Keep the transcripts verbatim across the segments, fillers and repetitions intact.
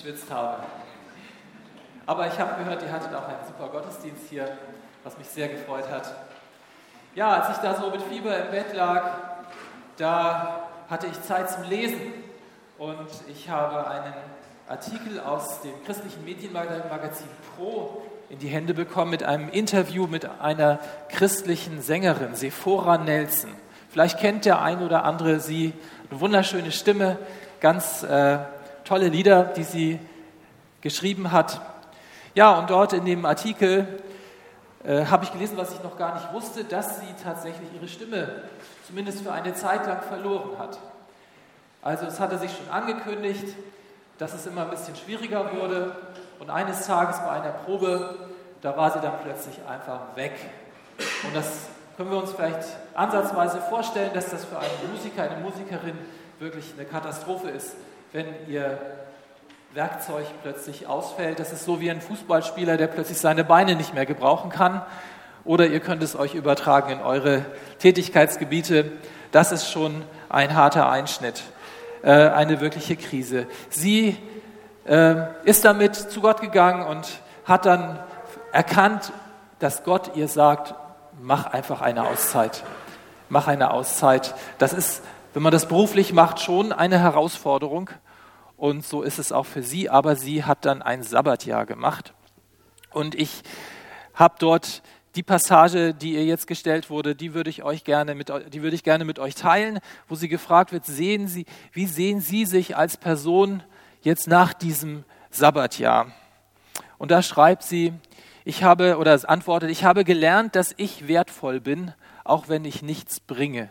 geschwitzt habe. Aber ich habe gehört, ihr hattet auch einen super Gottesdienst hier, was mich sehr gefreut hat. Ja, als ich da so mit Fieber im Bett lag, da hatte ich Zeit zum Lesen und ich habe einen Artikel aus dem christlichen Medienmagazin Pro in die Hände bekommen mit einem Interview mit einer christlichen Sängerin, Sephora Nelson. Vielleicht kennt der ein oder andere sie, eine wunderschöne Stimme, ganz äh, tolle Lieder, die sie geschrieben hat. Ja, und dort in dem Artikel äh, habe ich gelesen, was ich noch gar nicht wusste, dass sie tatsächlich ihre Stimme zumindest für eine Zeit lang verloren hat. Also es hatte sich schon angekündigt, dass es immer ein bisschen schwieriger wurde und eines Tages bei einer Probe, da war sie dann plötzlich einfach weg. Und das können wir uns vielleicht ansatzweise vorstellen, dass das für einen Musiker, eine Musikerin wirklich eine Katastrophe ist, wenn ihr Werkzeug plötzlich ausfällt. Das ist so wie ein Fußballspieler, der plötzlich seine Beine nicht mehr gebrauchen kann. Oder ihr könnt es euch übertragen in eure Tätigkeitsgebiete. Das ist schon ein harter Einschnitt, äh, eine wirkliche Krise. Sie äh, ist damit zu Gott gegangen und hat dann erkannt, dass Gott ihr sagt, mach einfach eine Auszeit. Mach eine Auszeit. Das ist, wenn man das beruflich macht, schon eine Herausforderung. Und so ist es auch für sie. Aber sie hat dann ein Sabbatjahr gemacht. Und ich habe dort die Passage, die ihr jetzt gestellt wurde, die würde ich euch gerne mit, die würde ich gerne mit euch teilen, wo sie gefragt wird, sehen Sie, wie sehen Sie sich als Person jetzt nach diesem Sabbatjahr? Und da schreibt sie, ich habe, oder es antwortet, ich habe gelernt, dass ich wertvoll bin, auch wenn ich nichts bringe.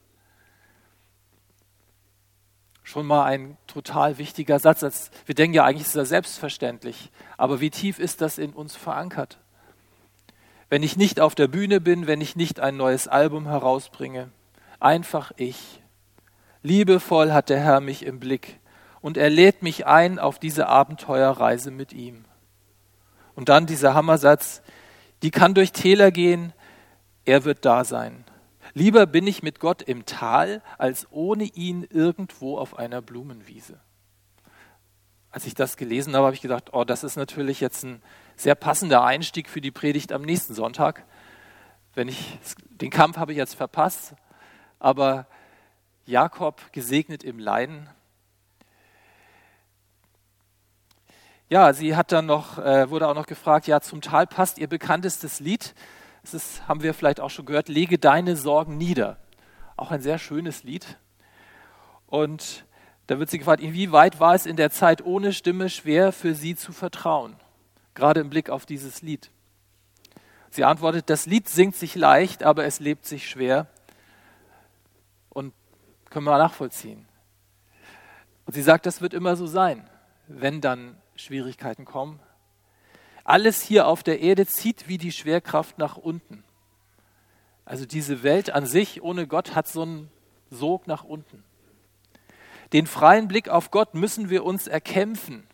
Schon mal ein total wichtiger Satz. Wir denken ja eigentlich, ist das selbstverständlich. Aber wie tief ist das in uns verankert? Wenn ich nicht auf der Bühne bin, wenn ich nicht ein neues Album herausbringe, einfach ich. Liebevoll hat der Herr mich im Blick und er lädt mich ein auf diese Abenteuerreise mit ihm. Und dann dieser Hammersatz, die kann durch Täler gehen, er wird da sein. Lieber bin ich mit Gott im Tal, als ohne ihn irgendwo auf einer Blumenwiese. Als ich das gelesen habe, habe ich gedacht, oh, das ist natürlich jetzt ein sehr passender Einstieg für die Predigt am nächsten Sonntag. Wenn ich, den Kampf habe ich jetzt verpasst, aber Jakob gesegnet im Leiden. Ja, sie hat dann noch, äh, wurde auch noch gefragt, ja, zum Tal passt ihr bekanntestes Lied. Das ist, haben wir vielleicht auch schon gehört, lege deine Sorgen nieder. Auch ein sehr schönes Lied. Und da wird sie gefragt, inwieweit war es in der Zeit ohne Stimme schwer für sie zu vertrauen? Gerade im Blick auf dieses Lied. Sie antwortet, das Lied singt sich leicht, aber es lebt sich schwer. Und können wir nachvollziehen. Und sie sagt, das wird immer so sein, wenn dann Schwierigkeiten kommen. Alles hier auf der Erde zieht wie die Schwerkraft nach unten. Also diese Welt an sich ohne Gott hat so einen Sog nach unten. Den freien Blick auf Gott müssen wir uns erkämpfen.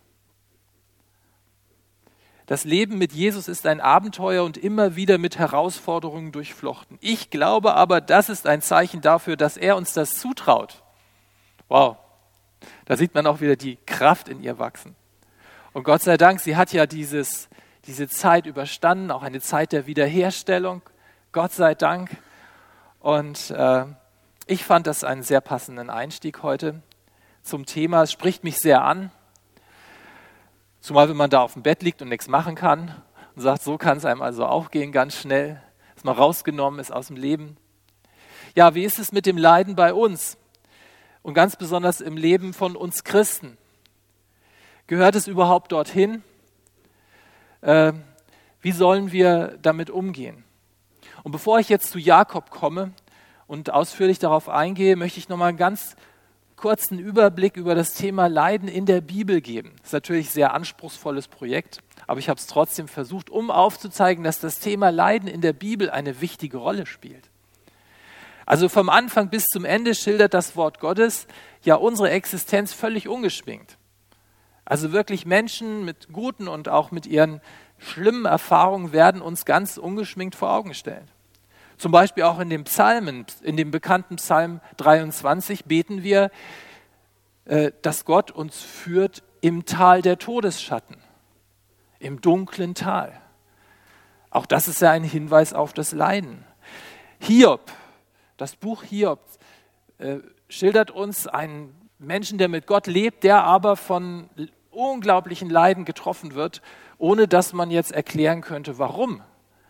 Das Leben mit Jesus ist ein Abenteuer und immer wieder mit Herausforderungen durchflochten. Ich glaube aber, das ist ein Zeichen dafür, dass er uns das zutraut. Wow, da sieht man auch wieder die Kraft in ihr wachsen. Und Gott sei Dank, sie hat ja dieses, diese Zeit überstanden, auch eine Zeit der Wiederherstellung. Gott sei Dank. Und äh, ich fand das einen sehr passenden Einstieg heute zum Thema. Es spricht mich sehr an. Zumal, wenn man da auf dem Bett liegt und nichts machen kann und sagt, so kann es einem also auch gehen, ganz schnell, dass man rausgenommen ist aus dem Leben. Ja, wie ist es mit dem Leiden bei uns? Und ganz besonders im Leben von uns Christen. Gehört es überhaupt dorthin? Äh, wie sollen wir damit umgehen? Und bevor ich jetzt zu Jakob komme und ausführlich darauf eingehe, möchte ich nochmal einen ganz kurzen Überblick über das Thema Leiden in der Bibel geben. Das ist natürlich ein sehr anspruchsvolles Projekt, aber ich habe es trotzdem versucht, um aufzuzeigen, dass das Thema Leiden in der Bibel eine wichtige Rolle spielt. Also vom Anfang bis zum Ende schildert das Wort Gottes ja unsere Existenz völlig ungeschminkt. Also wirklich Menschen mit guten und auch mit ihren schlimmen Erfahrungen werden uns ganz ungeschminkt vor Augen gestellt. Zum Beispiel auch in den Psalmen, in dem bekannten Psalm dreiundzwanzig beten wir, dass Gott uns führt im Tal der Todesschatten, im dunklen Tal. Auch das ist ja ein Hinweis auf das Leiden. Hiob, das Buch Hiob, äh, schildert uns einen Menschen, der mit Gott lebt, der aber von unglaublichen Leiden getroffen wird, ohne dass man jetzt erklären könnte, warum.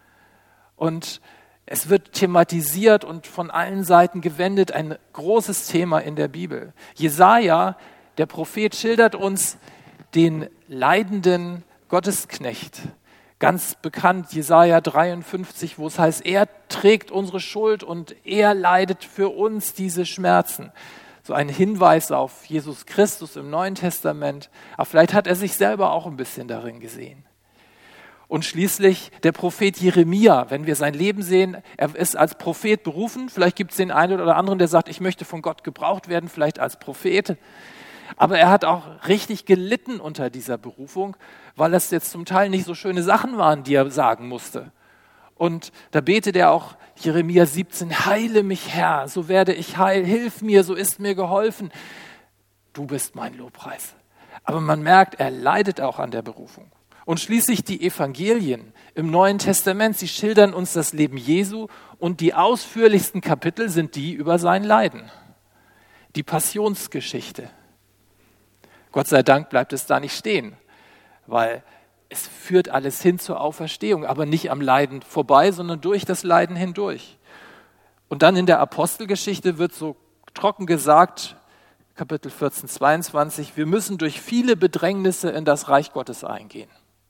Und es wird thematisiert und von allen Seiten gewendet, ein großes Thema in der Bibel. Jesaja, der Prophet, schildert uns den leidenden Gottesknecht. Ganz bekannt, Jesaja dreiundfünfzig, wo es heißt, er trägt unsere Schuld und er leidet für uns diese Schmerzen. So ein Hinweis auf Jesus Christus im Neuen Testament. Aber vielleicht hat er sich selber auch ein bisschen darin gesehen. Und schließlich der Prophet Jeremia, wenn wir sein Leben sehen, er ist als Prophet berufen. Vielleicht gibt es den einen oder anderen, der sagt, ich möchte von Gott gebraucht werden, vielleicht als Prophet. Aber er hat auch richtig gelitten unter dieser Berufung, weil das jetzt zum Teil nicht so schöne Sachen waren, die er sagen musste. Und da betet er auch Jeremia siebzehn, heile mich Herr, so werde ich heil, hilf mir, so ist mir geholfen. Du bist mein Lobpreis. Aber man merkt, er leidet auch an der Berufung. Und schließlich die Evangelien im Neuen Testament, sie schildern uns das Leben Jesu und die ausführlichsten Kapitel sind die über sein Leiden. Die Passionsgeschichte. Gott sei Dank bleibt es da nicht stehen, weil es führt alles hin zur Auferstehung, aber nicht am Leiden vorbei, sondern durch das Leiden hindurch. Und dann in der Apostelgeschichte wird so trocken gesagt, Kapitel vierzehn, zweiundzwanzig, wir müssen durch viele Bedrängnisse in das Reich Gottes eingehen.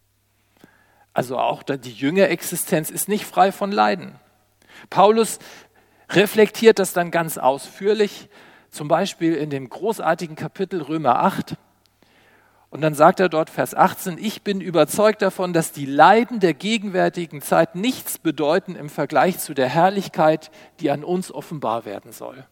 Also auch die Jüngerexistenz ist nicht frei von Leiden. Paulus reflektiert das dann ganz ausführlich, zum Beispiel in dem großartigen Kapitel Römer acht. Und dann sagt er dort, Vers achtzehn, ich bin überzeugt davon, dass die Leiden der gegenwärtigen Zeit nichts bedeuten im Vergleich zu der Herrlichkeit, die an uns offenbar werden soll.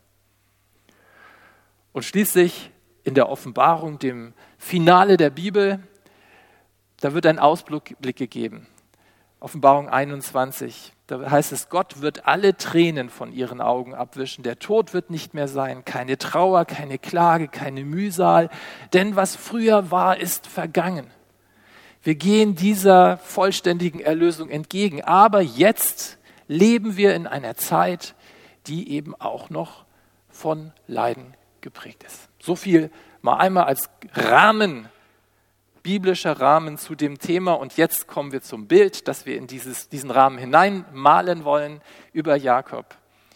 Und schließlich in der Offenbarung, dem Finale der Bibel, da wird ein Ausblick gegeben. Offenbarung einundzwanzig, da heißt es, Gott wird alle Tränen von ihren Augen abwischen. Der Tod wird nicht mehr sein, keine Trauer, keine Klage, keine Mühsal. Denn was früher war, ist vergangen. Wir gehen dieser vollständigen Erlösung entgegen. Aber jetzt leben wir in einer Zeit, die eben auch noch von Leiden geprägt ist. So viel mal einmal als Rahmen, biblischer Rahmen zu dem Thema. Und jetzt kommen wir zum Bild, das wir in dieses, diesen Rahmen hineinmalen wollen über Jakob.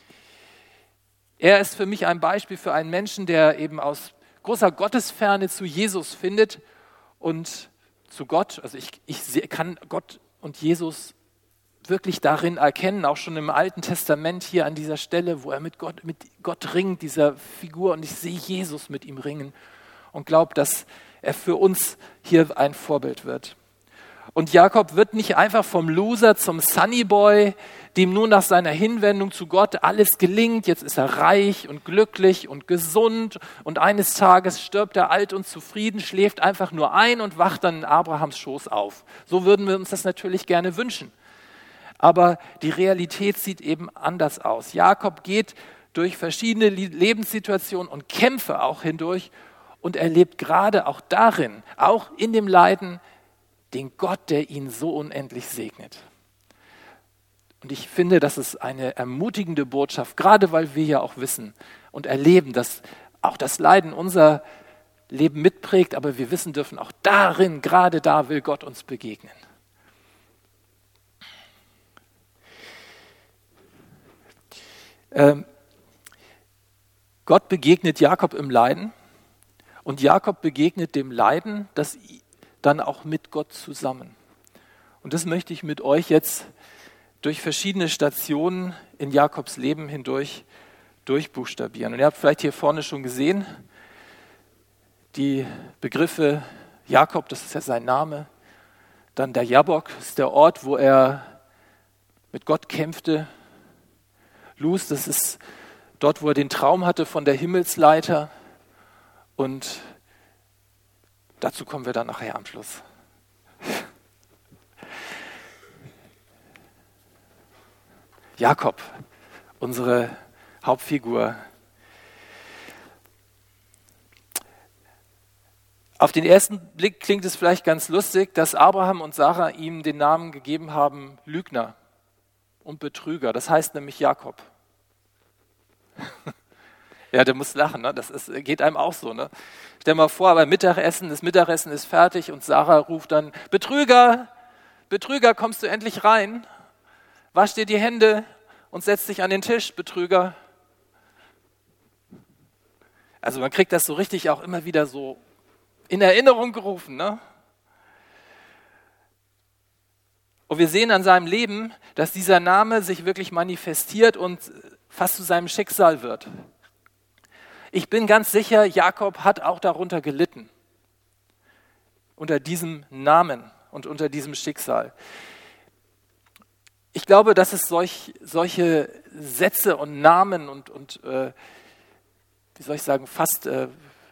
Er ist für mich ein Beispiel für einen Menschen, der eben aus großer Gottesferne zu Jesus findet und zu Gott. Also ich, ich kann Gott und Jesus wirklich darin erkennen, auch schon im Alten Testament hier an dieser Stelle, wo er mit Gott, mit Gott ringt, dieser Figur, und ich sehe Jesus mit ihm ringen und glaube, dass er für uns hier ein Vorbild wird. Und Jakob wird nicht einfach vom Loser zum Sunnyboy, dem nur nach seiner Hinwendung zu Gott alles gelingt. Jetzt ist er reich und glücklich und gesund und eines Tages stirbt er alt und zufrieden, schläft einfach nur ein und wacht dann in Abrahams Schoß auf. So würden wir uns das natürlich gerne wünschen. Aber die Realität sieht eben anders aus. Jakob geht durch verschiedene Lebenssituationen und Kämpfe auch hindurch und erlebt gerade auch darin, auch in dem Leiden, den Gott, der ihn so unendlich segnet. Und ich finde, das ist eine ermutigende Botschaft, gerade weil wir ja auch wissen und erleben, dass auch das Leiden unser Leben mitprägt, aber wir wissen dürfen, auch darin, gerade da will Gott uns begegnen. Ähm, Gott begegnet Jakob im Leiden. Und Jakob begegnet dem Leiden, das dann auch mit Gott zusammen. Und das möchte ich mit euch jetzt durch verschiedene Stationen in Jakobs Leben hindurch durchbuchstabieren. Und ihr habt vielleicht hier vorne schon gesehen, die Begriffe Jakob, das ist ja sein Name, dann der Jabok, das ist der Ort, wo er mit Gott kämpfte. Luz, das ist dort, wo er den Traum hatte von der Himmelsleiter. Und dazu kommen wir dann nachher am Schluss. Jakob, unsere Hauptfigur. Auf den ersten Blick klingt es vielleicht ganz lustig, dass Abraham und Sarah ihm den Namen gegeben haben, Lügner und Betrüger. Das heißt nämlich Jakob. Ja, der muss lachen, ne? Das ist, geht einem auch so. Ne? Stell mal vor, beim Mittagessen, das Mittagessen ist fertig und Sarah ruft dann, Betrüger, Betrüger, kommst du endlich rein? Wasch dir die Hände und setz dich an den Tisch, Betrüger. Also man kriegt das so richtig auch immer wieder so in Erinnerung gerufen. Ne? Und wir sehen an seinem Leben, dass dieser Name sich wirklich manifestiert und fast zu seinem Schicksal wird. Ich bin ganz sicher, Jakob hat auch darunter gelitten, unter diesem Namen und unter diesem Schicksal. Ich glaube, dass es solch, solche Sätze und Namen und, und äh, wie soll ich sagen, fast äh,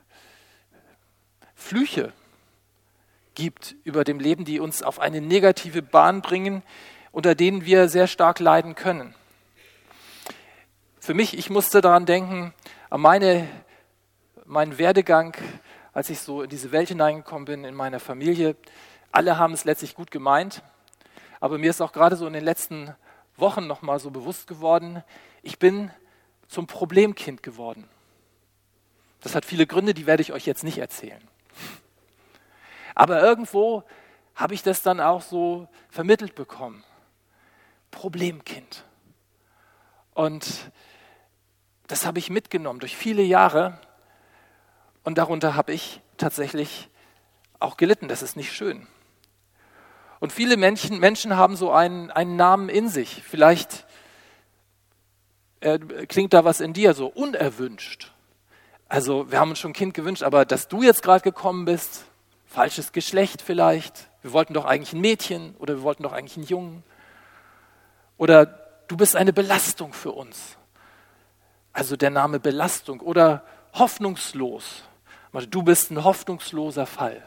Flüche gibt über dem Leben, die uns auf eine negative Bahn bringen, unter denen wir sehr stark leiden können. Für mich, ich musste daran denken, an meine, meinen Werdegang, als ich so in diese Welt hineingekommen bin, in meiner Familie. Alle haben es letztlich gut gemeint, aber mir ist auch gerade so in den letzten Wochen nochmal so bewusst geworden, ich bin zum Problemkind geworden. Das hat viele Gründe, die werde ich euch jetzt nicht erzählen. Aber irgendwo habe ich das dann auch so vermittelt bekommen. Problemkind. Und das habe ich mitgenommen durch viele Jahre und darunter habe ich tatsächlich auch gelitten. Das ist nicht schön. Und viele Menschen, Menschen haben so einen, einen Namen in sich. Vielleicht äh, klingt da was in dir so unerwünscht. Also wir haben uns schon ein Kind gewünscht, aber dass du jetzt gerade gekommen bist, falsches Geschlecht vielleicht, wir wollten doch eigentlich ein Mädchen oder wir wollten doch eigentlich einen Jungen. Oder du bist eine Belastung für uns. Also der Name Belastung oder hoffnungslos. Du bist ein hoffnungsloser Fall.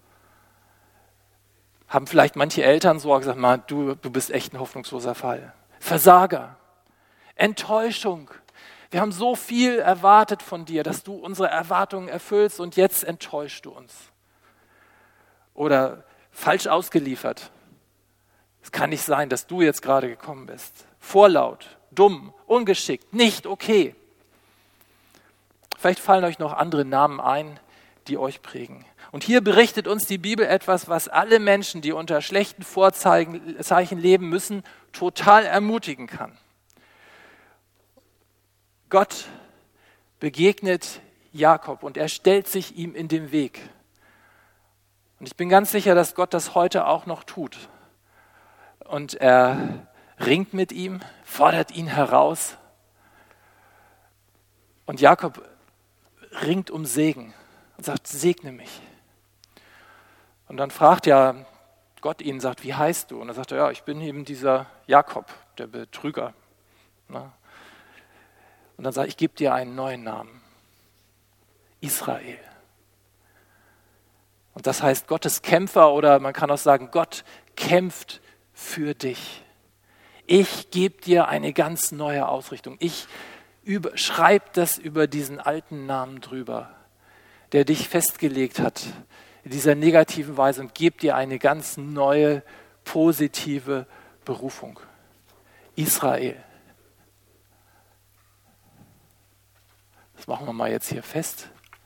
Haben vielleicht manche Eltern so gesagt, man, du, du bist echt ein hoffnungsloser Fall. Versager, Enttäuschung. Wir haben so viel erwartet von dir, dass du unsere Erwartungen erfüllst und jetzt enttäuschst du uns. Oder falsch ausgeliefert. Es kann nicht sein, dass du jetzt gerade gekommen bist. Vorlaut, dumm, ungeschickt, nicht okay. Vielleicht fallen euch noch andere Namen ein, die euch prägen. Und hier berichtet uns die Bibel etwas, was alle Menschen, die unter schlechten Vorzeichen leben müssen, total ermutigen kann. Gott begegnet Jakob und er stellt sich ihm in den Weg. Und ich bin ganz sicher, dass Gott das heute auch noch tut. Und er ringt mit ihm, fordert ihn heraus. Und Jakob ringt um Segen und sagt, segne mich. Und dann fragt ja Gott ihn, sagt, wie heißt du? Und er sagt, ja, ich bin eben dieser Jakob, der Betrüger. Na? Und dann sagt er, ich gebe dir einen neuen Namen, Israel. Und das heißt Gottes Kämpfer oder man kann auch sagen, Gott kämpft für dich. Ich gebe dir eine ganz neue Ausrichtung. Ich schreibe das über diesen alten Namen drüber, der dich festgelegt hat in dieser negativen Weise und gebe dir eine ganz neue, positive Berufung. Israel. Das machen wir mal jetzt hier fest.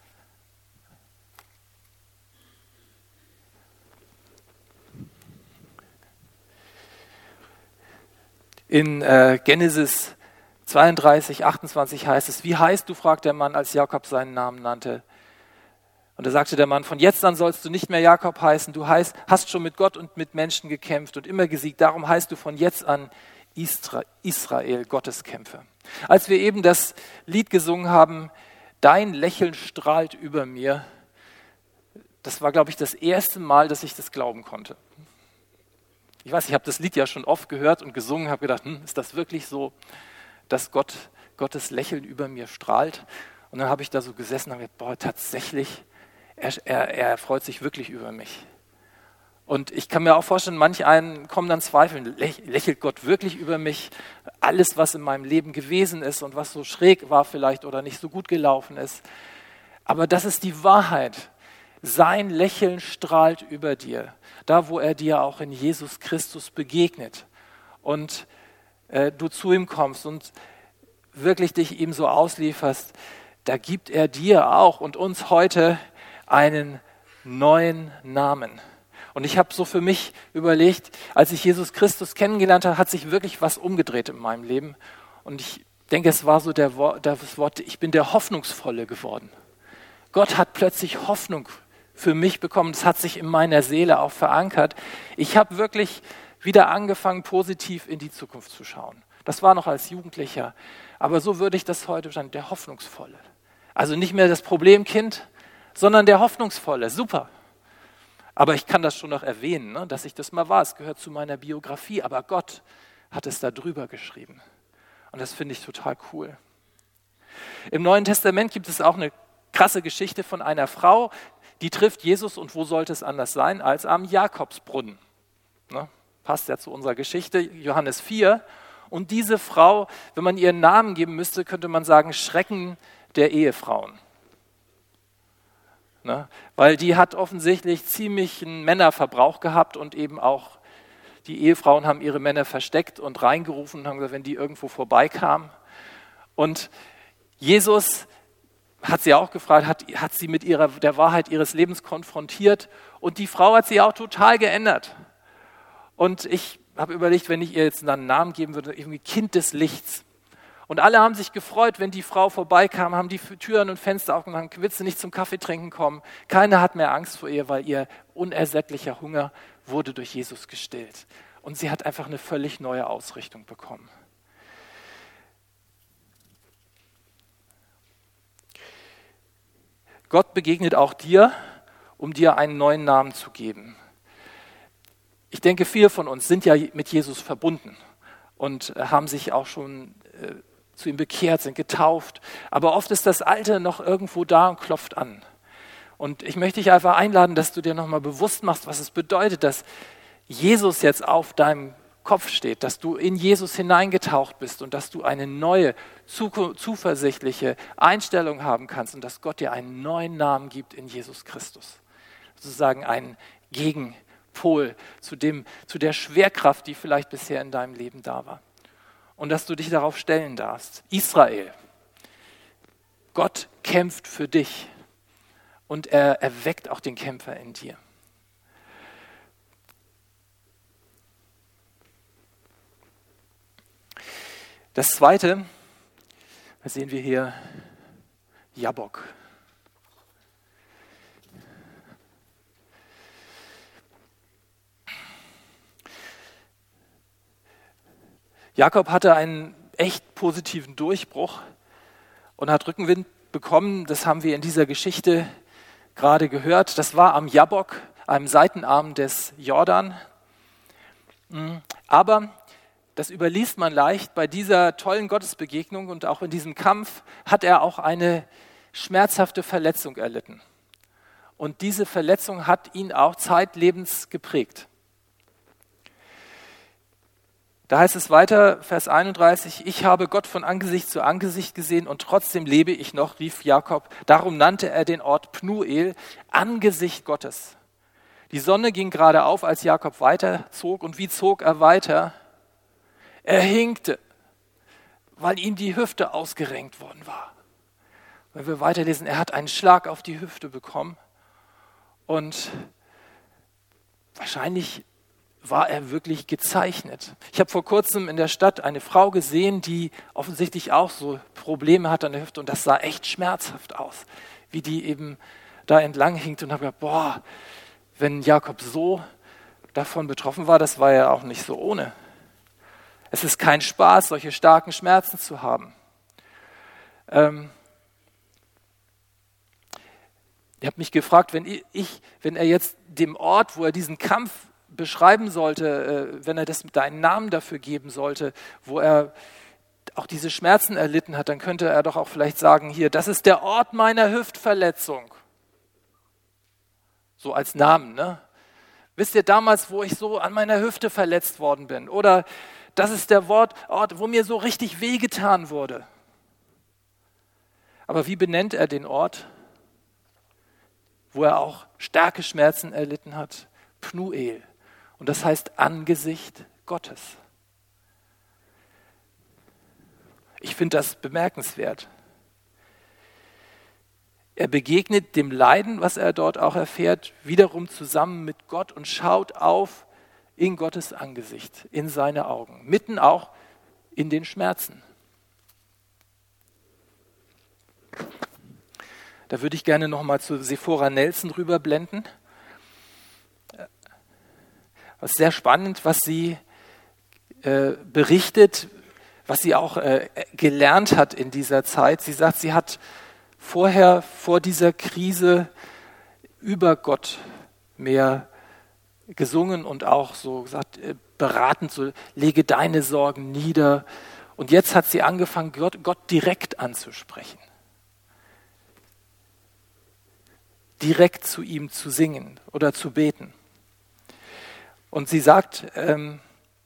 In äh, Genesis zweiunddreißig, achtundzwanzig heißt es, wie heißt du, fragt der Mann, als Jakob seinen Namen nannte. Und da sagte der Mann, von jetzt an sollst du nicht mehr Jakob heißen, du heißt, hast schon mit Gott und mit Menschen gekämpft und immer gesiegt, darum heißt du von jetzt an Isra- Israel, Gotteskämpfer. Als wir eben das Lied gesungen haben, dein Lächeln strahlt über mir, das war, glaube ich, das erste Mal, dass ich das glauben konnte. Ich weiß, ich habe das Lied ja schon oft gehört und gesungen, habe gedacht, hm, ist das wirklich so, dass Gott, Gottes Lächeln über mir strahlt? Und dann habe ich da so gesessen und habe gedacht, boah, tatsächlich, er, er, er freut sich wirklich über mich. Und ich kann mir auch vorstellen, manch einen kommen dann zweifeln, lächelt Gott wirklich über mich? Alles, was in meinem Leben gewesen ist und was so schräg war vielleicht oder nicht so gut gelaufen ist. Aber das ist die Wahrheit. sein Lächeln strahlt über dir. Da, wo er dir auch in Jesus Christus begegnet und äh, du zu ihm kommst und wirklich dich ihm so auslieferst, da gibt er dir auch und uns heute einen neuen Namen. Und ich habe so für mich überlegt, als ich Jesus Christus kennengelernt habe, hat sich wirklich was umgedreht in meinem Leben. Und ich denke, es war so der Wort, das Wort, ich bin der Hoffnungsvolle geworden. Gott hat plötzlich Hoffnung für mich bekommen. Das hat sich in meiner Seele auch verankert. Ich habe wirklich wieder angefangen, positiv in die Zukunft zu schauen. Das war noch als Jugendlicher. Aber so würde ich das heute sagen, der Hoffnungsvolle. Also nicht mehr das Problemkind, sondern der Hoffnungsvolle. Super. Aber ich kann das schon noch erwähnen, ne, dass ich das mal war. Es gehört zu meiner Biografie. Aber Gott hat es da drüber geschrieben. Und das finde ich total cool. Im Neuen Testament gibt es auch eine krasse Geschichte von einer Frau, die trifft Jesus und wo sollte es anders sein als am Jakobsbrunnen. Ne? Passt ja zu unserer Geschichte, Johannes vier. Und diese Frau, wenn man ihren Namen geben müsste, könnte man sagen, Schrecken der Ehefrauen. Ne? Weil die hat offensichtlich ziemlichen Männerverbrauch gehabt und eben auch die Ehefrauen haben ihre Männer versteckt und reingerufen und haben gesagt, wenn die irgendwo vorbeikamen. Und Jesus hat sie auch gefragt, hat, hat sie mit ihrer, der Wahrheit ihres Lebens konfrontiert und die Frau hat sie auch total geändert. Und ich habe überlegt, wenn ich ihr jetzt einen Namen geben würde, irgendwie Kind des Lichts. Und alle haben sich gefreut, wenn die Frau vorbeikam, haben die Türen und Fenster aufgemacht, willst du nicht zum Kaffee trinken kommen? Keiner hat mehr Angst vor ihr, weil ihr unersättlicher Hunger wurde durch Jesus gestillt. Und sie hat einfach eine völlig neue Ausrichtung bekommen. Gott begegnet auch dir, um dir einen neuen Namen zu geben. Ich denke, viele von uns sind ja mit Jesus verbunden und haben sich auch schon äh, zu ihm bekehrt, sind getauft. Aber oft ist das Alte noch irgendwo da und klopft an. Und ich möchte dich einfach einladen, dass du dir nochmal bewusst machst, was es bedeutet, dass Jesus jetzt auf deinem Kopf steht, dass du in Jesus hineingetaucht bist und dass du eine neue, zuversichtliche Einstellung haben kannst und dass Gott dir einen neuen Namen gibt in Jesus Christus. Sozusagen einen Gegenpol zu dem, zu der Schwerkraft, die vielleicht bisher in deinem Leben da war. Und dass du dich darauf stellen darfst. Israel, Gott kämpft für dich und er erweckt auch den Kämpfer in dir. Das Zweite, da sehen wir hier Jabbok. Jakob hatte einen echt positiven Durchbruch und hat Rückenwind bekommen. Das haben wir in dieser Geschichte gerade gehört. Das war am Jabbok, einem Seitenarm des Jordan. Aber das überliest man leicht. Bei dieser tollen Gottesbegegnung und auch in diesem Kampf hat er auch eine schmerzhafte Verletzung erlitten. Und diese Verletzung hat ihn auch zeitlebens geprägt. Da heißt es weiter, Vers einunddreißig, ich habe Gott von Angesicht zu Angesicht gesehen und trotzdem lebe ich noch, rief Jakob. Darum nannte er den Ort Pnuel, Angesicht Gottes. Die Sonne ging gerade auf, als Jakob weiterzog. Und wie zog er weiter? Er hinkte, weil ihm die Hüfte ausgerenkt worden war. Wenn wir weiterlesen, er hat einen Schlag auf die Hüfte bekommen und wahrscheinlich war er wirklich gezeichnet. Ich habe vor kurzem in der Stadt eine Frau gesehen, die offensichtlich auch so Probleme hat an der Hüfte und das sah echt schmerzhaft aus, wie die eben da entlang hinkt und habe gedacht, boah, wenn Jakob so davon betroffen war, das war ja auch nicht so ohne. Es ist kein Spaß, solche starken Schmerzen zu haben. Ähm ich habe mich gefragt, wenn ich, wenn er jetzt dem Ort, wo er diesen Kampf beschreiben sollte, äh, wenn er das mit einem Namen dafür geben sollte, wo er auch diese Schmerzen erlitten hat, dann könnte er doch auch vielleicht sagen, hier, das ist der Ort meiner Hüftverletzung. So als Namen, ne? Wisst ihr damals, wo ich so an meiner Hüfte verletzt worden bin? Oder das ist der Ort, Ort, wo mir so richtig wehgetan wurde. Aber wie benennt er den Ort? wo er auch starke Schmerzen erlitten hat, Pnuel. Und das heißt Angesicht Gottes. Ich finde das bemerkenswert. Er begegnet dem Leiden, was er dort auch erfährt, wiederum zusammen mit Gott und schaut auf in Gottes Angesicht, in seine Augen, mitten auch in den Schmerzen. Da würde ich gerne nochmal zu Sephora Nelson rüberblenden. Es ist sehr spannend, was sie äh, berichtet, was sie auch äh, gelernt hat in dieser Zeit. Sie sagt, sie hat vorher, vor dieser Krise, über Gott mehr gesungen und auch so gesagt, äh, beratend, so lege deine Sorgen nieder. Und jetzt hat sie angefangen, Gott, Gott direkt anzusprechen. Direkt zu ihm zu singen oder zu beten. Und sie sagt, ähm,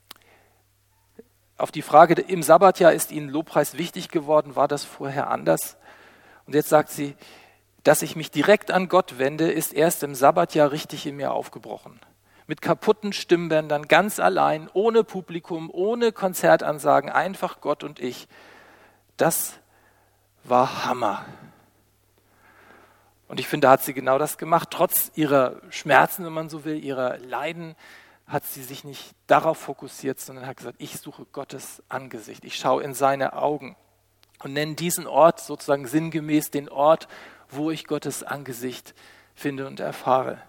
auf die Frage, im Sabbatjahr ist Ihnen Lobpreis wichtig geworden, war das vorher anders? Und jetzt sagt sie, dass ich mich direkt an Gott wende, ist erst im Sabbatjahr richtig in mir aufgebrochen. Mit kaputten Stimmbändern, ganz allein, ohne Publikum, ohne Konzertansagen, einfach Gott und ich. Das war Hammer. Und ich finde, da hat sie genau das gemacht. Trotz ihrer Schmerzen, wenn man so will, ihrer Leiden, hat sie sich nicht darauf fokussiert, sondern hat gesagt, ich suche Gottes Angesicht. Ich schaue in seine Augen und nenne diesen Ort sozusagen sinngemäß den Ort, wo ich Gottes Angesicht finde und erfahre.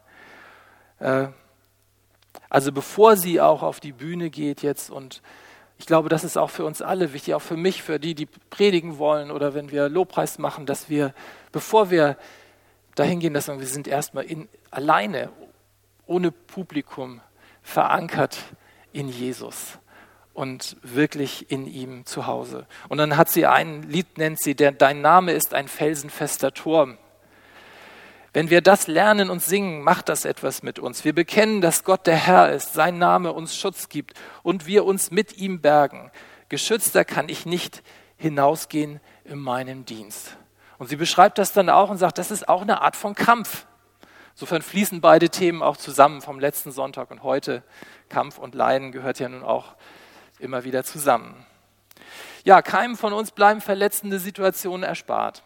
Also bevor sie auch auf die Bühne geht jetzt, und ich glaube, das ist auch für uns alle wichtig, auch für mich, für die, die predigen wollen oder wenn wir Lobpreis machen, dass wir, bevor wir dahin gehen, dass wir sind erstmal in, alleine, ohne Publikum, verankert in Jesus und wirklich in ihm zu Hause. Und dann hat sie ein Lied, nennt sie, der, dein Name ist ein felsenfester Turm. Wenn wir das lernen und singen, macht das etwas mit uns. Wir bekennen, dass Gott der Herr ist, sein Name uns Schutz gibt und wir uns mit ihm bergen. Geschützter kann ich nicht hinausgehen in meinem Dienst. Und sie beschreibt das dann auch und sagt, das ist auch eine Art von Kampf. Insofern fließen beide Themen auch zusammen vom letzten Sonntag und heute. Kampf und Leiden gehört ja nun auch immer wieder zusammen. Ja, keinem von uns bleiben verletzende Situationen erspart.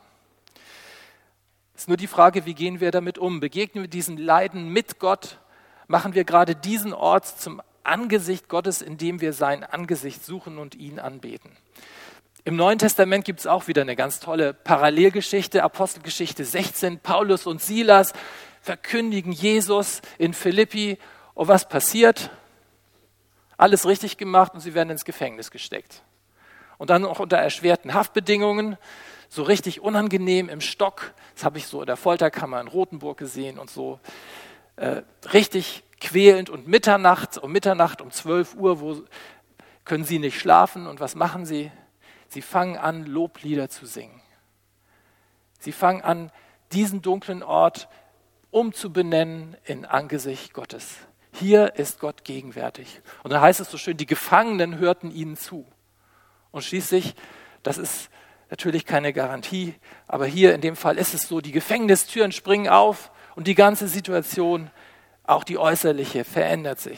Es ist nur die Frage, wie gehen wir damit um? Begegnen wir diesen Leiden mit Gott? Machen wir gerade diesen Ort zum Angesicht Gottes, indem wir sein Angesicht suchen und ihn anbeten? Im Neuen Testament gibt es auch wieder eine ganz tolle Parallelgeschichte, Apostelgeschichte sechzehn, Paulus und Silas verkündigen Jesus in Philippi. Und was passiert? Alles richtig gemacht und sie werden ins Gefängnis gesteckt. Und dann auch unter erschwerten Haftbedingungen, so richtig unangenehm im Stock. Das habe ich so in der Folterkammer in Rothenburg gesehen und so. Äh, richtig quälend und Mitternacht, um Mitternacht um zwölf Uhr, wo können sie nicht schlafen. Und was machen sie? Sie fangen an, Loblieder zu singen. Sie fangen an, diesen dunklen Ort umzubenennen in Angesicht Gottes. Hier ist Gott gegenwärtig. Und da heißt es so schön, die Gefangenen hörten ihnen zu. Und schließlich, das ist natürlich keine Garantie, aber hier in dem Fall ist es so, die Gefängnistüren springen auf und die ganze Situation, auch die äußerliche, verändert sich.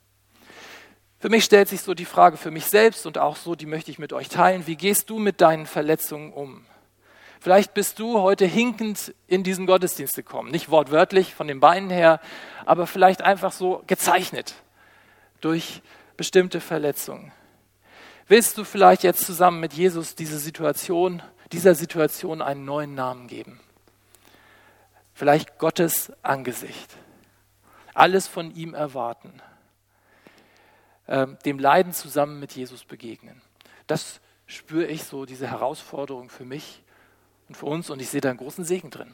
Für mich stellt sich so die Frage für mich selbst und auch so, die möchte ich mit euch teilen, wie gehst du mit deinen Verletzungen um? Vielleicht bist du heute hinkend in diesen Gottesdienst gekommen, nicht wortwörtlich von den Beinen her, aber vielleicht einfach so gezeichnet durch bestimmte Verletzungen. Willst du vielleicht jetzt zusammen mit Jesus diese Situation, dieser Situation einen neuen Namen geben? Vielleicht Gottes Angesicht. Alles von ihm erwarten. Ähm, dem Leiden zusammen mit Jesus begegnen. Das spüre ich so, diese Herausforderung für mich und für uns, und ich sehe da einen großen Segen drin.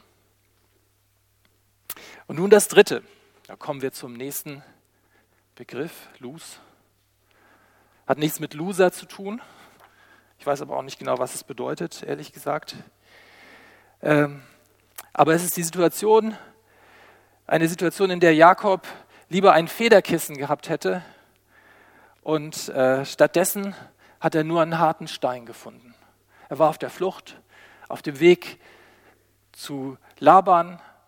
Und nun das Dritte. Da kommen wir zum nächsten Begriff, Lose. Hat nichts mit Loser zu tun. Ich weiß aber auch nicht genau, was es bedeutet, ehrlich gesagt. Ähm, aber es ist die Situation, eine Situation, in der Jakob lieber ein Federkissen gehabt hätte und äh, stattdessen hat er nur einen harten Stein gefunden. Er war auf der Flucht, auf dem Weg zu Laban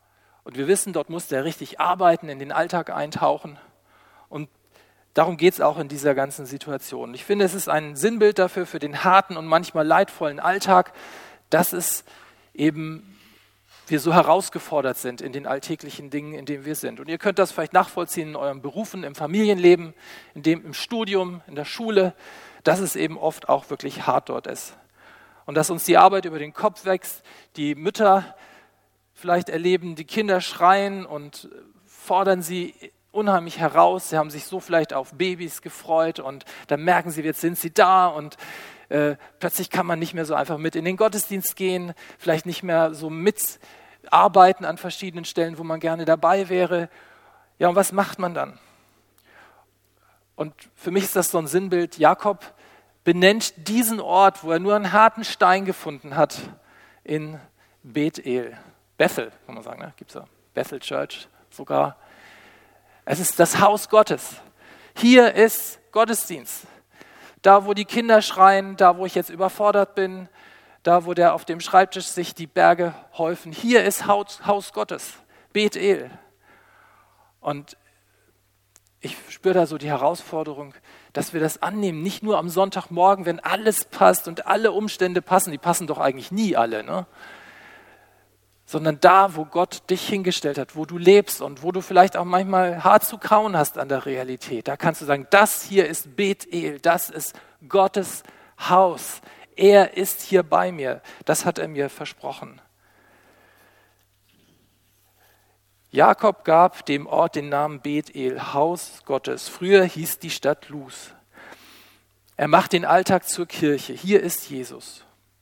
Und wir wissen, dort musste er richtig arbeiten, in den Alltag eintauchen. Und darum geht es auch in dieser ganzen Situation. Ich finde, es ist ein Sinnbild dafür, für den harten und manchmal leidvollen Alltag, dass es eben wir so herausgefordert sind in den alltäglichen Dingen, in denen wir sind. Und ihr könnt das vielleicht nachvollziehen in euren Berufen, im Familienleben, in dem, im Studium, in der Schule, dass es eben oft auch wirklich hart dort ist. Und dass uns die Arbeit über den Kopf wächst, die Mütter vielleicht erleben, die Kinder schreien und fordern sie unheimlich heraus. Sie haben sich so vielleicht auf Babys gefreut und dann merken sie, jetzt sind sie da und äh, plötzlich kann man nicht mehr so einfach mit in den Gottesdienst gehen, vielleicht nicht mehr so mitarbeiten an verschiedenen Stellen, wo man gerne dabei wäre. Ja, und was macht man dann? Und für mich ist das so ein Sinnbild. Jakob benennt diesen Ort, wo er nur einen harten Stein gefunden hat, in Bethel. Bethel, kann man sagen, ne? Gibt es ja Bethel Church sogar. Es ist das Haus Gottes. Hier ist Gottesdienst. Da, wo die Kinder schreien, da, wo ich jetzt überfordert bin, da, wo der auf dem Schreibtisch sich die Berge häufen. Hier ist Haus, Haus Gottes, Bethel. Und ich spüre da so die Herausforderung, dass wir das annehmen, nicht nur am Sonntagmorgen, wenn alles passt und alle Umstände passen, die passen doch eigentlich nie alle, ne? Sondern da, wo Gott dich hingestellt hat, wo du lebst und wo du vielleicht auch manchmal hart zu kauen hast an der Realität. Da kannst du sagen, das hier ist Bethel, das ist Gottes Haus. Er ist hier bei mir. Das hat er mir versprochen. Jakob gab dem Ort den Namen Bethel, Haus Gottes. Früher hieß die Stadt Luz. Er macht den Alltag zur Kirche. Hier ist Jesus.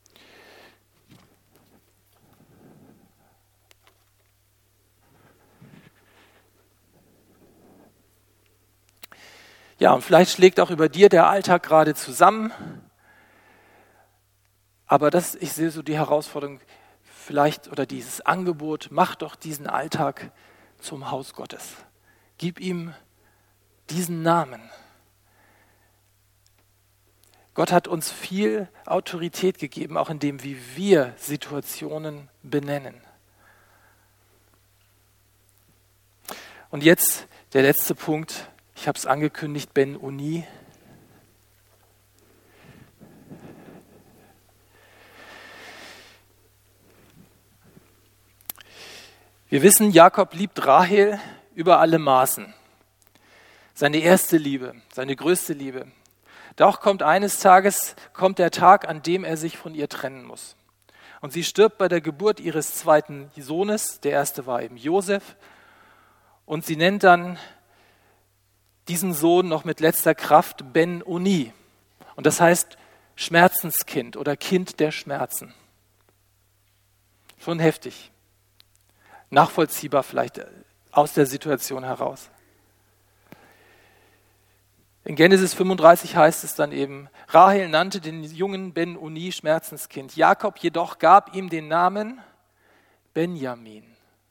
Ja, und vielleicht schlägt auch über dir der Alltag gerade zusammen. Aber das, ich sehe so die Herausforderung, vielleicht oder dieses Angebot, mach doch diesen Alltag zum Haus Gottes. Gib ihm diesen Namen. Gott hat uns viel Autorität gegeben, auch in dem, wie wir Situationen benennen. Und jetzt der letzte Punkt. Ich habe es angekündigt, Ben-Oni. Wir wissen, Jakob liebt Rahel über alle Maßen. Seine erste Liebe, seine größte Liebe. Doch kommt eines Tages, kommt der Tag, an dem er sich von ihr trennen muss. Und sie stirbt bei der Geburt ihres zweiten Sohnes, der erste war eben Josef. Und sie nennt dann diesen Sohn noch mit letzter Kraft Ben-Oni. Und das heißt Schmerzenskind oder Kind der Schmerzen. Schon heftig. Nachvollziehbar vielleicht aus der Situation heraus. In Genesis fünfunddreißig heißt es dann eben, Rahel nannte den jungen Ben-Oni Schmerzenskind. Jakob jedoch gab ihm den Namen Benjamin.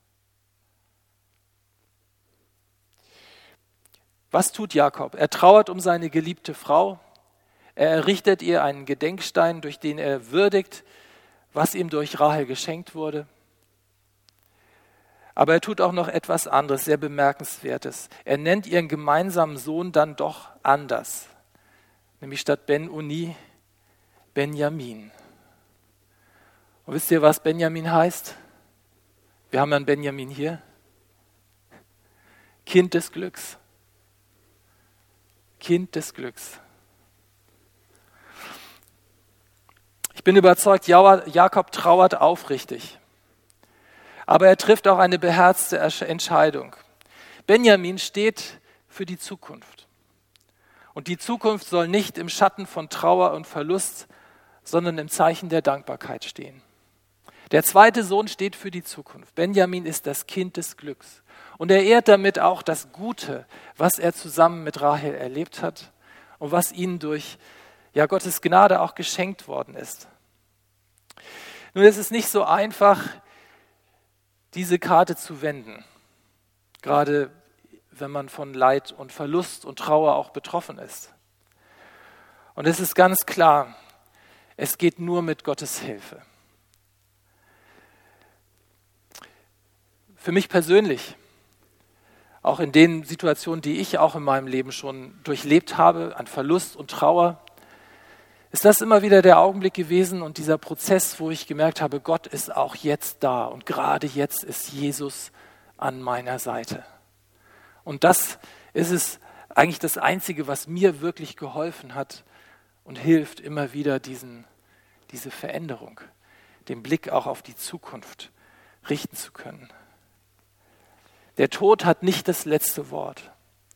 Was tut Jakob? Er trauert um seine geliebte Frau. Er errichtet ihr einen Gedenkstein, durch den er würdigt, was ihm durch Rahel geschenkt wurde. Aber er tut auch noch etwas anderes, sehr Bemerkenswertes. Er nennt ihren gemeinsamen Sohn dann doch anders. Nämlich statt Ben-Oni, Benjamin. Und wisst ihr, was Benjamin heißt? Wir haben ja einen Benjamin hier. Kind des Glücks. Kind des Glücks. Ich bin überzeugt, Jakob trauert aufrichtig. Aber er trifft auch eine beherzte Entscheidung. Benjamin steht für die Zukunft. Und die Zukunft soll nicht im Schatten von Trauer und Verlust, sondern im Zeichen der Dankbarkeit stehen. Der zweite Sohn steht für die Zukunft. Benjamin ist das Kind des Glücks. Und er ehrt damit auch das Gute, was er zusammen mit Rahel erlebt hat und was ihnen durch ja, Gottes Gnade auch geschenkt worden ist. Nun ist es nicht so einfach, diese Karte zu wenden, gerade wenn man von Leid und Verlust und Trauer auch betroffen ist. Und es ist ganz klar, es geht nur mit Gottes Hilfe. für mich persönlich, auch in den Situationen, die ich auch in meinem Leben schon durchlebt habe, an Verlust und Trauer, ist das immer wieder der Augenblick gewesen und dieser Prozess, wo ich gemerkt habe, Gott ist auch jetzt da und gerade jetzt ist Jesus an meiner Seite. Und das ist es eigentlich das Einzige, was mir wirklich geholfen hat und hilft, immer wieder diesen, diese Veränderung, den Blick auch auf die Zukunft richten zu können. Der Tod hat nicht das letzte Wort.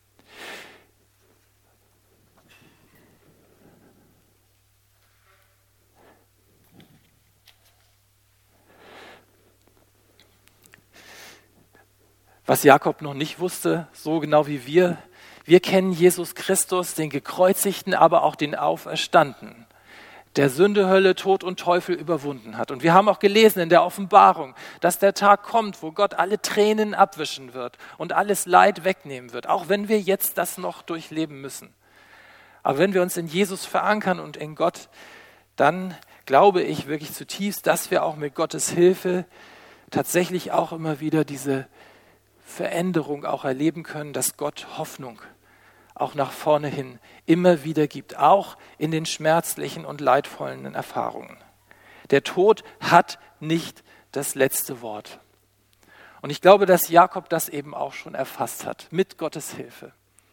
Was Jakob noch nicht wusste, so genau wie wir, wir kennen Jesus Christus, den Gekreuzigten, aber auch den Auferstandenen, der Sünde, Hölle, Tod und Teufel überwunden hat. Und wir haben auch gelesen in der Offenbarung, dass der Tag kommt, wo Gott alle Tränen abwischen wird und alles Leid wegnehmen wird, auch wenn wir jetzt das noch durchleben müssen. Aber wenn wir uns in Jesus verankern und in Gott, dann glaube ich wirklich zutiefst, dass wir auch mit Gottes Hilfe tatsächlich auch immer wieder diese Veränderung auch erleben können, dass Gott Hoffnung auch nach vorne hin immer wieder gibt, auch in den schmerzlichen und leidvollen Erfahrungen. Der Tod hat nicht das letzte Wort. Und ich glaube, dass Jakob das eben auch schon erfasst hat, mit Gottes Hilfe.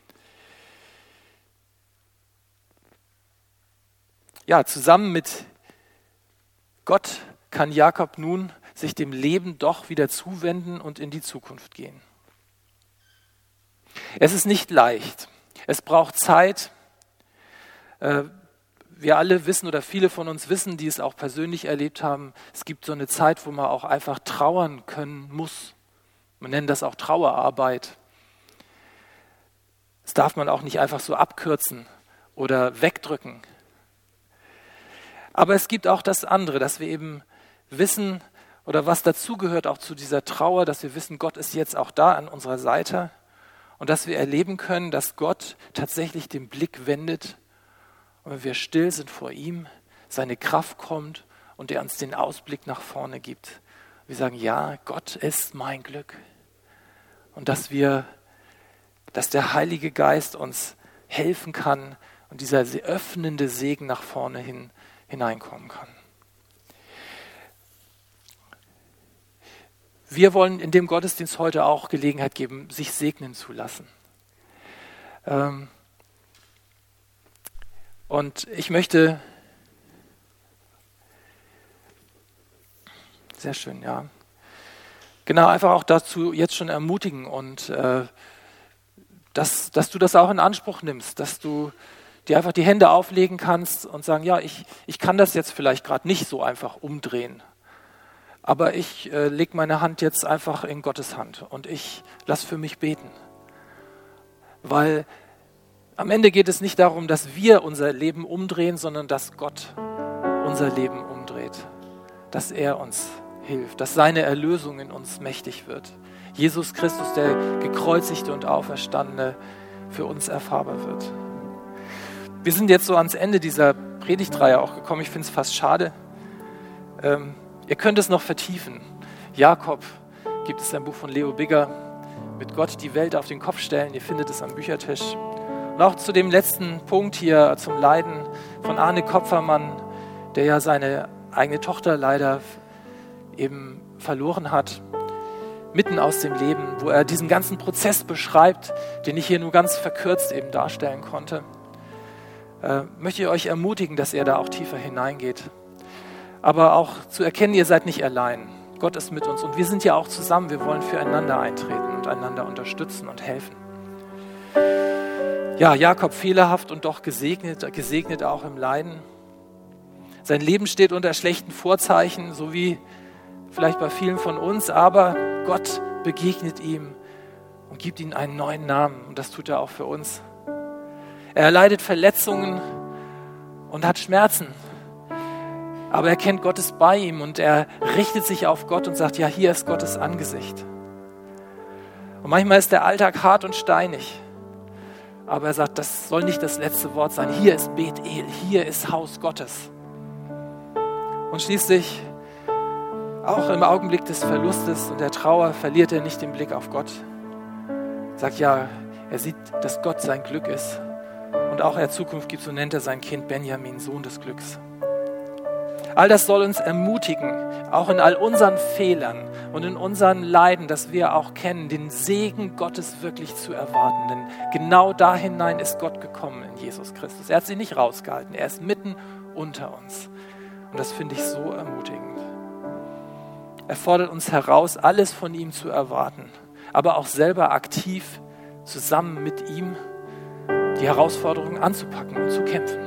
Ja, zusammen mit Gott kann Jakob nun sich dem Leben doch wieder zuwenden und in die Zukunft gehen. Es ist nicht leicht. Es braucht Zeit. Wir alle wissen oder viele von uns wissen, die es auch persönlich erlebt haben, es gibt so eine Zeit, wo man auch einfach trauern können muss. Man nennt das auch Trauerarbeit. Das darf man auch nicht einfach so abkürzen oder wegdrücken. Aber es gibt auch das andere, dass wir eben wissen, oder was dazugehört auch zu dieser Trauer, dass wir wissen, Gott ist jetzt auch da an unserer Seite und dass wir erleben können, dass Gott tatsächlich den Blick wendet und wenn wir still sind vor ihm, seine Kraft kommt und er uns den Ausblick nach vorne gibt. Wir sagen, ja, Gott ist mein Glück und dass wir, dass der Heilige Geist uns helfen kann und dieser öffnende Segen nach vorne hin hineinkommen kann. Wir wollen in dem Gottesdienst heute auch Gelegenheit geben, sich segnen zu lassen. Ähm und ich möchte, sehr schön, ja, genau, einfach auch dazu jetzt schon ermutigen und äh, dass, dass du das auch in Anspruch nimmst, dass du dir einfach die Hände auflegen kannst und sagen, ja, ich, ich kann das jetzt vielleicht gerade nicht so einfach umdrehen. Aber ich äh, lege meine Hand jetzt einfach in Gottes Hand und ich lasse für mich beten. Weil am Ende geht es nicht darum, dass wir unser Leben umdrehen, sondern dass Gott unser Leben umdreht. Dass er uns hilft, dass seine Erlösung in uns mächtig wird. Jesus Christus, der gekreuzigte und Auferstandene, für uns erfahrbar wird. Wir sind jetzt so ans Ende dieser Predigtreihe auch gekommen. Ich finde es fast schade. Ähm, Ihr könnt es noch vertiefen. Jakob gibt es ein Buch von Leo Bigger, mit Gott die Welt auf den Kopf stellen. Ihr findet es am Büchertisch. Und auch zu dem letzten Punkt hier, zum Leiden von Arne Kopfermann, der ja seine eigene Tochter leider eben verloren hat, mitten aus dem Leben, wo er diesen ganzen Prozess beschreibt, den ich hier nur ganz verkürzt eben darstellen konnte, äh, möchte ich euch ermutigen, dass ihr da auch tiefer hineingeht. Aber auch zu erkennen, ihr seid nicht allein. Gott ist mit uns und wir sind ja auch zusammen. Wir wollen füreinander eintreten und einander unterstützen und helfen. Ja, Jakob fehlerhaft und doch gesegnet, gesegnet auch im Leiden. Sein Leben steht unter schlechten Vorzeichen, so wie vielleicht bei vielen von uns, aber Gott begegnet ihm und gibt ihm einen neuen Namen und das tut er auch für uns. Er erleidet Verletzungen und hat Schmerzen. Aber er kennt Gott ist bei ihm und er richtet sich auf Gott und sagt, ja, hier ist Gottes Angesicht. Und manchmal ist der Alltag hart und steinig. Aber er sagt, das soll nicht das letzte Wort sein. Hier ist Bethel, hier ist Haus Gottes. Und schließlich, Auch im Augenblick des Verlustes und der Trauer verliert er nicht den Blick auf Gott. Sagt ja, er sieht, dass Gott sein Glück ist und auch er Zukunft gibt, so nennt er sein Kind Benjamin, Sohn des Glücks. All das soll uns ermutigen, auch in all unseren Fehlern und in unseren Leiden, dass wir auch kennen, den Segen Gottes wirklich zu erwarten. Denn genau da hinein ist Gott gekommen in Jesus Christus. Er hat sie nicht rausgehalten, er ist mitten unter uns. Und das finde ich so ermutigend. Er fordert uns heraus, alles von ihm zu erwarten, aber auch selber aktiv zusammen mit ihm die Herausforderungen anzupacken und zu kämpfen.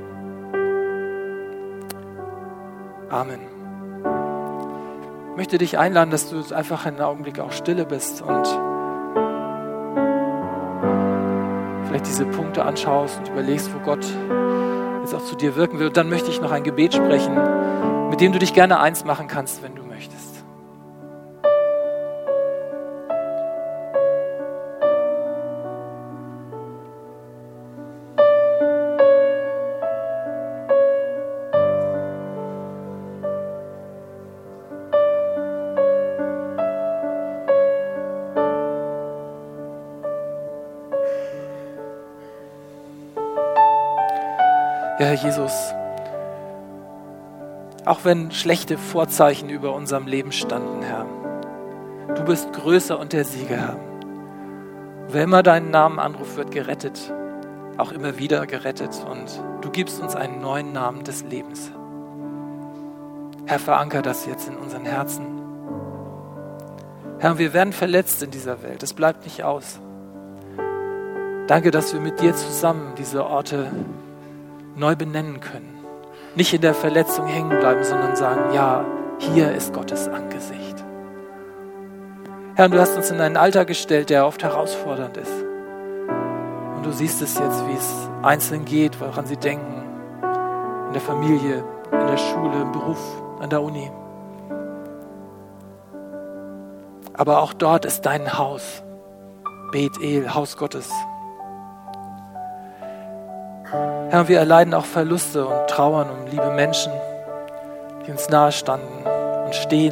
Amen. Ich möchte dich einladen, dass du einfach einen Augenblick auch stille bist und vielleicht diese Punkte anschaust und überlegst, wo Gott jetzt auch zu dir wirken will. Und dann möchte ich noch ein Gebet sprechen, mit dem du dich gerne eins machen kannst, wenn du möchtest. Ja, Herr Jesus, auch wenn schlechte Vorzeichen über unserem Leben standen, Herr, du bist größer und der Sieger, Herr. Wer immer deinen Namen anruft, wird gerettet, auch immer wieder gerettet und du gibst uns einen neuen Namen des Lebens. Herr, verankere das jetzt in unseren Herzen. Herr, wir werden verletzt in dieser Welt, es bleibt nicht aus. Danke, dass wir mit dir zusammen diese Orte neu benennen können. Nicht in der Verletzung hängen bleiben, sondern sagen, ja, hier ist Gottes Angesicht. Herr, du hast uns in einen Alltag gestellt, der oft herausfordernd ist. Und du siehst es jetzt, wie es Einzelnen geht, woran sie denken. In der Familie, in der Schule, im Beruf, an der Uni. Aber auch dort ist dein Haus, Bet El, Haus Gottes. Herr, wir erleiden auch Verluste und trauern um liebe Menschen, die uns nahe standen und stehen.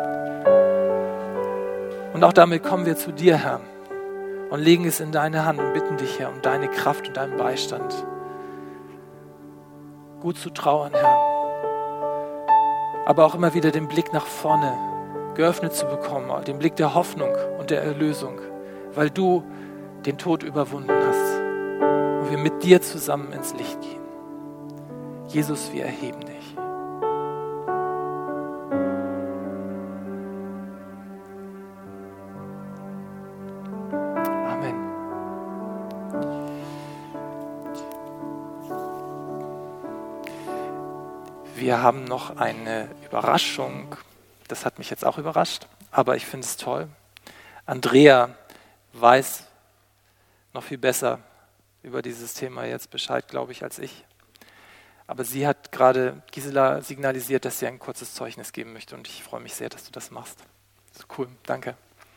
Und auch damit kommen wir zu dir, Herr, und legen es in deine Hand und bitten dich, Herr, um deine Kraft und deinen Beistand. Gut zu trauern, Herr, aber auch immer wieder den Blick nach vorne geöffnet zu bekommen, den Blick der Hoffnung und der Erlösung, weil du den Tod überwunden hast. Und wir mit dir zusammen ins Licht gehen. Jesus, wir erheben dich. Amen. Wir haben noch eine Überraschung. Das hat mich jetzt auch überrascht, aber ich finde es toll. Andrea weiß noch viel besser über dieses Thema jetzt Bescheid, glaube ich, als ich. Aber sie hat gerade Gisela signalisiert, dass sie ein kurzes Zeugnis geben möchte und ich freue mich sehr, dass du das machst. Das ist cool, danke.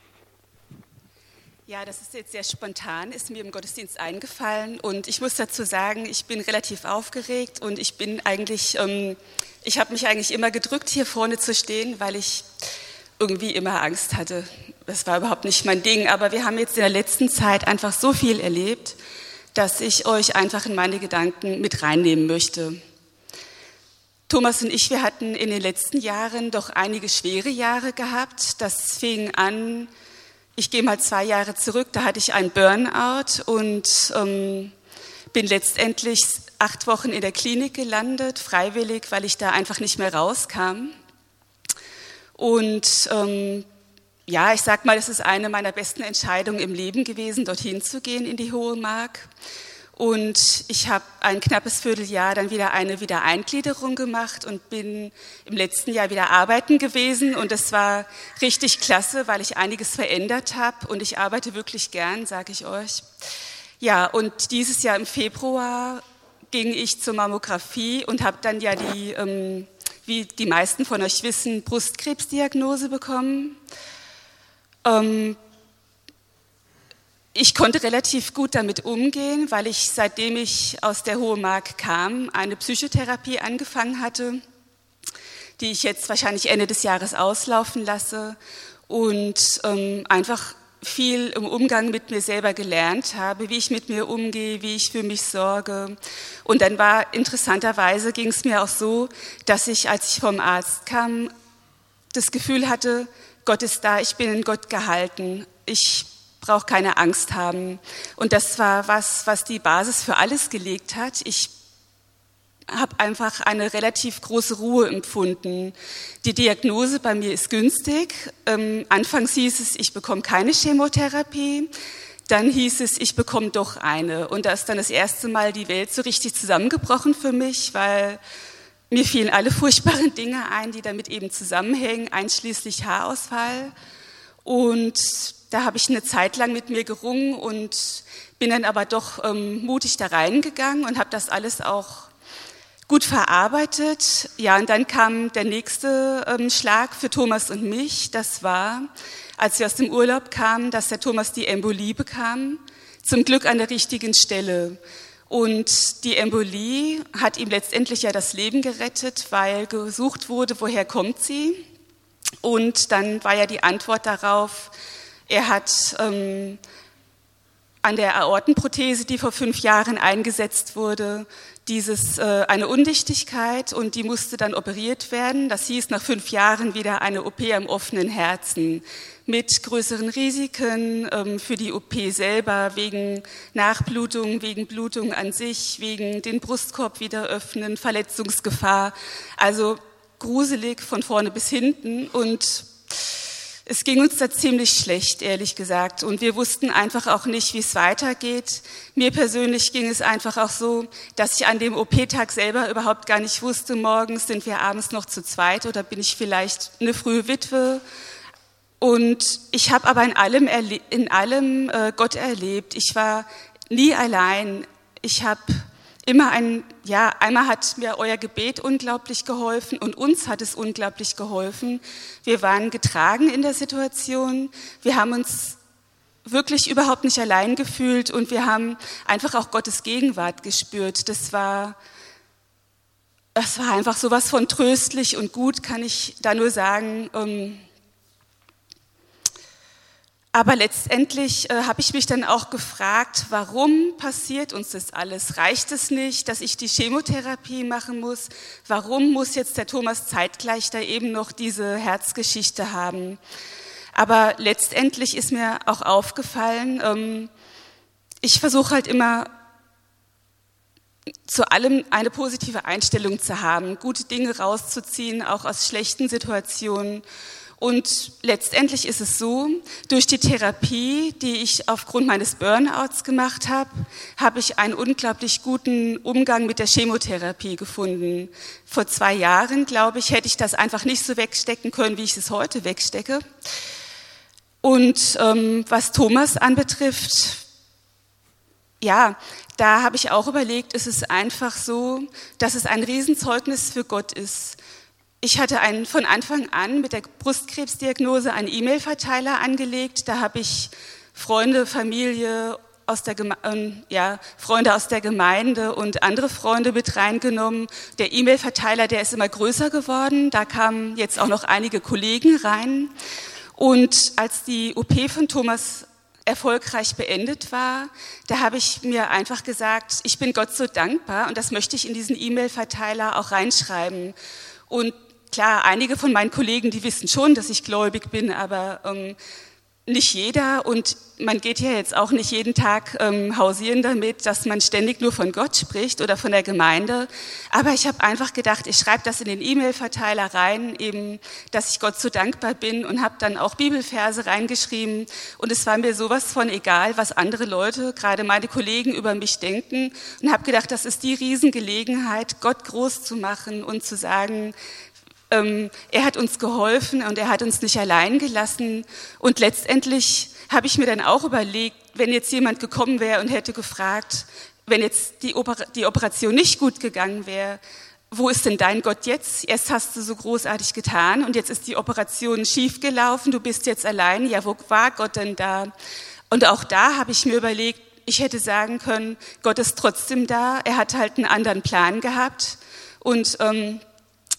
Ja, das ist jetzt sehr spontan, ist mir im Gottesdienst eingefallen und ich muss dazu sagen, ich bin relativ aufgeregt und ich bin eigentlich, ähm, ich habe mich eigentlich immer gedrückt, hier vorne zu stehen, weil ich irgendwie immer Angst hatte. Das war überhaupt nicht mein Ding, aber wir haben jetzt in der letzten Zeit einfach so viel erlebt, dass ich euch einfach in meine Gedanken mit reinnehmen möchte. Thomas und ich, wir hatten in den letzten Jahren doch einige schwere Jahre gehabt. Das fing an, ich gehe mal zwei Jahre zurück, da hatte ich einen Burnout und ähm, bin letztendlich acht Wochen in der Klinik gelandet, freiwillig, weil ich da einfach nicht mehr rauskam. Und ähm, ja, ich sag mal, das ist eine meiner besten Entscheidungen im Leben gewesen, dorthin zu gehen in die Hohe Mark. Und ich habe ein knappes Vierteljahr dann wieder eine Wiedereingliederung gemacht und bin im letzten Jahr wieder arbeiten gewesen. Und das war richtig klasse, weil ich einiges verändert habe und ich arbeite wirklich gern, sage ich euch. Ja, und dieses Jahr im Februar ging ich zur Mammographie und habe dann ja die, ähm, wie die meisten von euch wissen, Brustkrebsdiagnose bekommen. Ähm, Ich konnte relativ gut damit umgehen, weil ich, seitdem ich aus der Hohe Mark kam, eine Psychotherapie angefangen hatte. die ich jetzt wahrscheinlich Ende des Jahres auslaufen lasse und ähm, einfach viel im Umgang mit mir selber gelernt habe, wie ich mit mir umgehe, wie ich für mich sorge. Und dann war interessanterweise, ging es mir auch so, dass ich, als ich vom Arzt kam, das Gefühl hatte, Gott ist da, ich bin in Gott gehalten, ich brauche keine Angst haben. Und das war was, was die Basis für alles gelegt hat. Ich habe einfach eine relativ große Ruhe empfunden. Die Diagnose bei mir ist günstig. Ähm, anfangs hieß es, ich bekomme keine Chemotherapie. Dann hieß es, ich bekomme doch eine. Und da ist dann das erste Mal die Welt so richtig zusammengebrochen für mich, weil mir fielen alle furchtbaren Dinge ein, die damit eben zusammenhängen, einschließlich Haarausfall. Und da habe ich eine Zeit lang mit mir gerungen und bin dann aber doch ähm, mutig da reingegangen und habe das alles auch gut verarbeitet. Ja, und dann kam der nächste ähm, Schlag für Thomas und mich. Das war, als wir aus dem Urlaub kamen, dass der Thomas die Embolie bekam. Zum Glück an der richtigen Stelle. Und die Embolie hat ihm letztendlich ja das Leben gerettet, weil gesucht wurde, woher kommt sie? Und dann war ja die Antwort darauf, er hat ähm, an der Aortenprothese, die vor fünf Jahren eingesetzt wurde, dieses äh, eine Undichtigkeit und die musste dann operiert werden. Das hieß nach fünf Jahren wieder eine O P am offenen Herzen mit größeren Risiken ähm, für die O P selber, wegen Nachblutung, wegen Blutung an sich, wegen den Brustkorb wieder öffnen, Verletzungsgefahr. Also gruselig von vorne bis hinten und es ging uns da ziemlich schlecht, ehrlich gesagt. Und wir wussten einfach auch nicht, wie es weitergeht. Mir persönlich ging es einfach auch so, dass ich an dem O P-Tag selber überhaupt gar nicht wusste, morgens sind wir abends noch zu zweit oder bin ich vielleicht eine frühe Witwe. Und ich habe aber in allem, erle- in allem äh, Gott erlebt. Ich war nie allein. Ich habe immer ein, ja, einmal hat mir euer Gebet unglaublich geholfen und uns hat es unglaublich geholfen. Wir waren getragen in der Situation. Wir haben uns wirklich überhaupt nicht allein gefühlt und wir haben einfach auch Gottes Gegenwart gespürt. Das war, das war einfach sowas von tröstlich und gut, kann ich da nur sagen. Ähm, Aber letztendlich äh, habe ich mich dann auch gefragt, warum passiert uns das alles? Reicht es nicht, dass ich die Chemotherapie machen muss? Warum muss jetzt der Thomas zeitgleich da eben noch diese Herzgeschichte haben? Aber letztendlich ist mir auch aufgefallen, ähm, ich versuche halt immer zu allem eine positive Einstellung zu haben, gute Dinge rauszuziehen, auch aus schlechten Situationen. Und letztendlich ist es so, durch die Therapie, die ich aufgrund meines Burnouts gemacht habe, habe ich einen unglaublich guten Umgang mit der Chemotherapie gefunden. Vor zwei Jahren, glaube ich, hätte ich das einfach nicht so wegstecken können, wie ich es heute wegstecke. Und ähm, was Thomas anbetrifft, ja, da habe ich auch überlegt, ist es einfach so, dass es ein Riesenzeugnis für Gott ist. Ich hatte einen, von Anfang an mit der Brustkrebsdiagnose einen E-Mail-Verteiler angelegt. Da habe ich Freunde, Familie, aus der Geme- äh, ja, Freunde aus der Gemeinde und andere Freunde mit reingenommen. Der E-Mail-Verteiler, der ist immer größer geworden. Da kamen jetzt auch noch einige Kollegen rein. Und als die O P von Thomas erfolgreich beendet war, da habe ich mir einfach gesagt, ich bin Gott so dankbar und das möchte ich in diesen E-Mail-Verteiler auch reinschreiben. Und klar, einige von meinen Kollegen, die wissen schon, dass ich gläubig bin, aber ähm, nicht jeder. Und man geht ja jetzt auch nicht jeden Tag ähm, hausieren damit, dass man ständig nur von Gott spricht oder von der Gemeinde. Aber ich habe einfach gedacht, ich schreibe das in den E-Mail-Verteiler rein, eben, dass ich Gott so dankbar bin und habe dann auch Bibelverse reingeschrieben. Und es war mir sowas von egal, was andere Leute, gerade meine Kollegen, über mich denken. Und habe gedacht, das ist die Riesengelegenheit, Gott groß zu machen und zu sagen, Ähm, er hat uns geholfen und er hat uns nicht allein gelassen. Und letztendlich habe ich mir dann auch überlegt, wenn jetzt jemand gekommen wäre und hätte gefragt, wenn jetzt die, Oper- die Operation nicht gut gegangen wäre, wo ist denn dein Gott jetzt? Erst hast du so großartig getan und jetzt ist die Operation schief gelaufen, du bist jetzt allein. Ja, wo war Gott denn da? Und auch da habe ich mir überlegt, ich hätte sagen können, Gott ist trotzdem da. Er hat halt einen anderen Plan gehabt und ähm,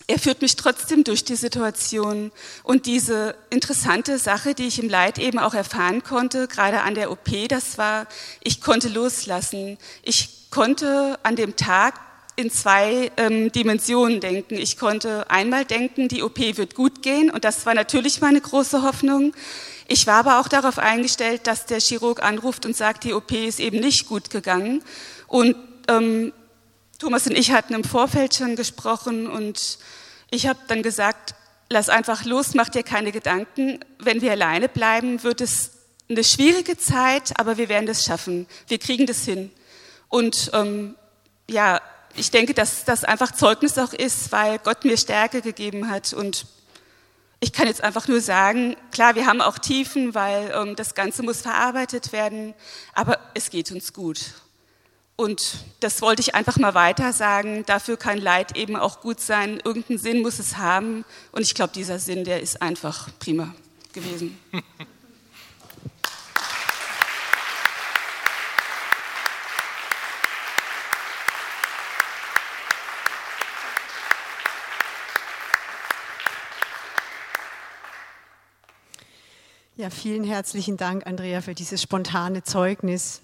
er führt mich trotzdem durch die Situation. Und diese interessante Sache, die ich im Leid eben auch erfahren konnte, gerade an der O P, das war, ich konnte loslassen. Ich konnte an dem Tag in zwei ähm, Dimensionen denken. Ich konnte einmal denken, die O P wird gut gehen, und das war natürlich meine große Hoffnung. Ich war aber auch darauf eingestellt, dass der Chirurg anruft und sagt, die O P ist eben nicht gut gegangen. Und ähm, Thomas und ich hatten im Vorfeld schon gesprochen, und ich habe dann gesagt, lass einfach los, mach dir keine Gedanken. Wenn wir alleine bleiben, wird es eine schwierige Zeit, aber wir werden das schaffen. Wir kriegen das hin. Und ähm, ja, ich denke, dass das einfach Zeugnis auch ist, weil Gott mir Stärke gegeben hat. Und ich kann jetzt einfach nur sagen, klar, wir haben auch Tiefen, weil ähm, das Ganze muss verarbeitet werden, aber es geht uns gut. Und das wollte ich einfach mal weiter sagen. Dafür kann Leid eben auch gut sein. Irgendeinen Sinn muss es haben. Und ich glaube, dieser Sinn, der ist einfach prima gewesen. Ja, vielen herzlichen Dank, Andrea, für dieses spontane Zeugnis.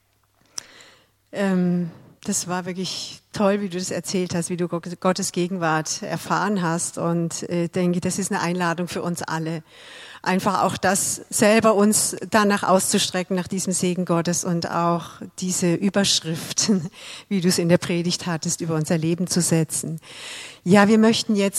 Ähm, das war wirklich toll, wie du das erzählt hast, wie du Gottes Gegenwart erfahren hast. Und ich äh, denke, das ist eine Einladung für uns alle. Einfach auch das selber uns danach auszustrecken, nach diesem Segen Gottes, und auch diese Überschrift, wie du es in der Predigt hattest, über unser Leben zu setzen. Ja, wir möchten jetzt